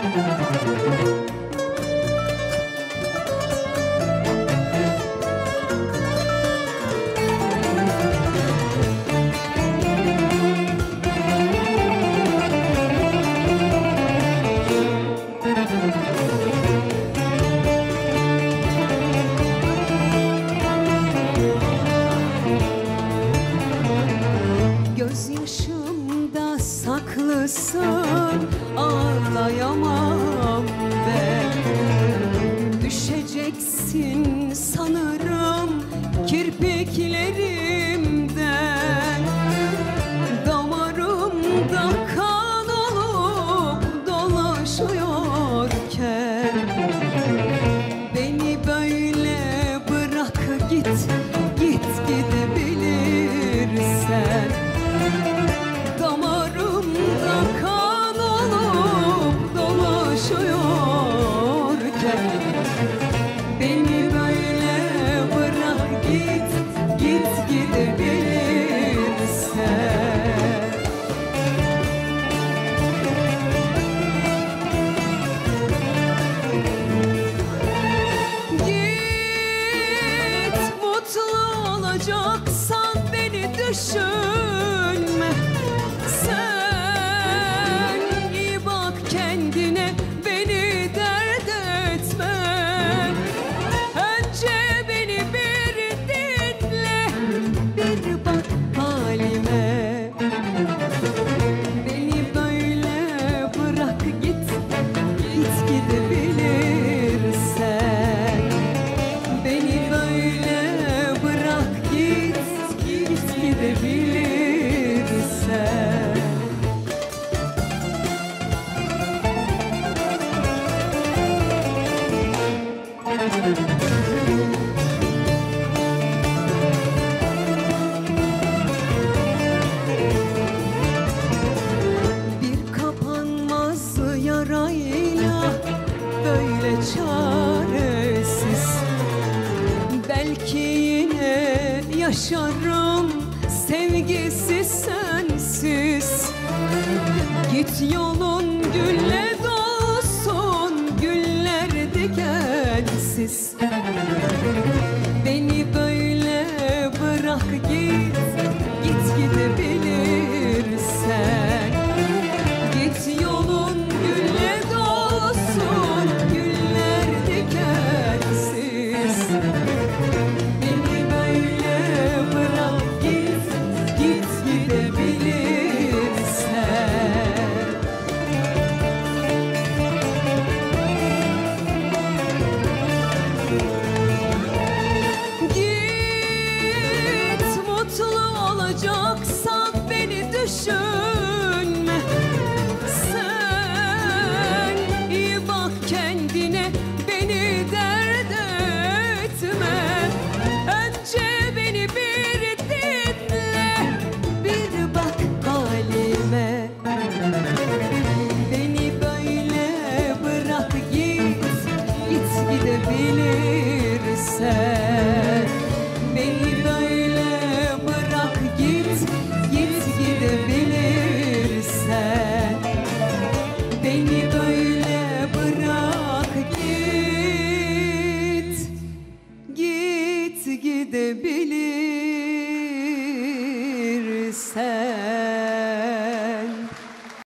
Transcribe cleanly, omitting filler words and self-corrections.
Gözyaşımda saklısın, ağlayamam ben. Düşeceksin sanırım kirpiklerimden. Damarımda kan olup dolaşıyorken beni böyle bırak git, git gidebilirsen. Damarımda kan olup dolaşıyorken beni böyle bırak git, git gidebilirsen. Git, mutlu olacaksan beni düşünme. Sen iyi bak kendine, beni dert etme. Önce beni bir dinle, bir bak halime. Beni böyle bırak git, git gidebilirsen. Beni böyle bırak git, git gidebilirsen. Bir kapanmaz yarayla böyle çaresiz, belki yine yaşarım sevgisiz sensiz. Git yolun gülle dolsun, güller dikensiz. Beni böyle bırak git, git gidebilirsen. Git yolun gülle dolsun, güller dikensiz. Beni böyle bırak git, git gidebilirsen. Git, mutlu olacaksan beni düşünme. Sen iyi bak kendine, beni dert etme. Önce beni bir dinle, bir bak halime. Beni böyle bırak git, git gidebilirsen. Beni böyle bırak git, git gidebilirsen. Beni böyle bırak git, git gidebilirsen.